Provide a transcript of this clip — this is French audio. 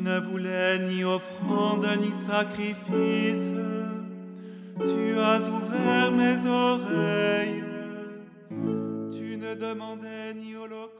ne voulais ni offrande ni sacrifice. Tu as ouvert mes oreilles. Tu ne demandais ni holocauste